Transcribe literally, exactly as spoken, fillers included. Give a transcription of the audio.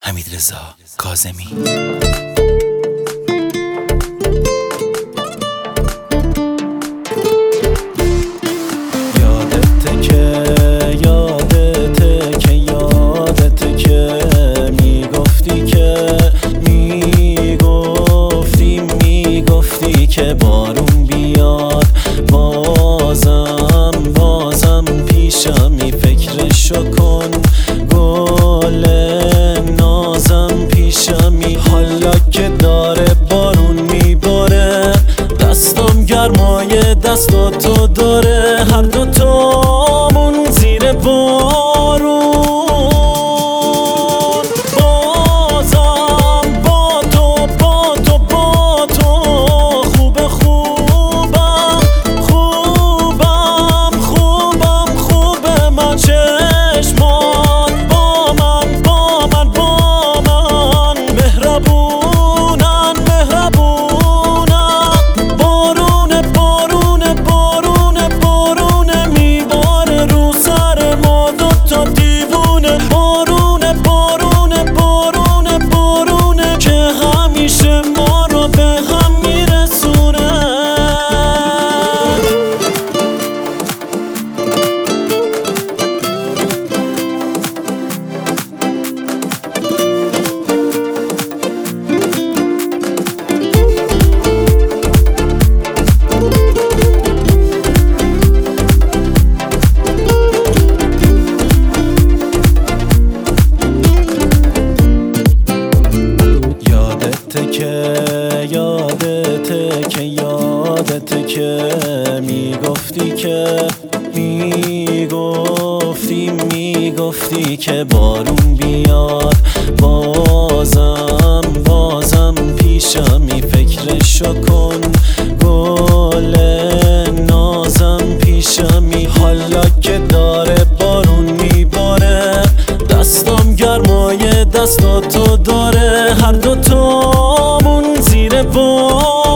حمیدرضا کاظمی. یادته که یادته که یادته که میگفتی که میگفتی میگفتی که بارون بیاد بازم بازم پیشمی فکرشو کن گل نازم پیشمی حالا که داره بارون میباره دستم گرمای دستاتو داره هر دوتامون زیر بارون بازم با تو با تو با تو خوبه خوبم خوبم خوبم خوبه من چشمات با من با من با من مهربونن مهربونن بارونه بارونه بارونه بارونه میباره رو سر ما دوتا دیوونه بارونه بارونه بارونه بارونه که همیشه ما رو به هم میرسونه. یادته که یادته که یادته که میگفتی که میگفتی میگفتی که بارون بیاد بازم بازم پیشمی فکرشو کن گل نازم پیشمی حالا که داره بارون میباره دستم گرمای دستاتو داره هر دوتامون زیر بار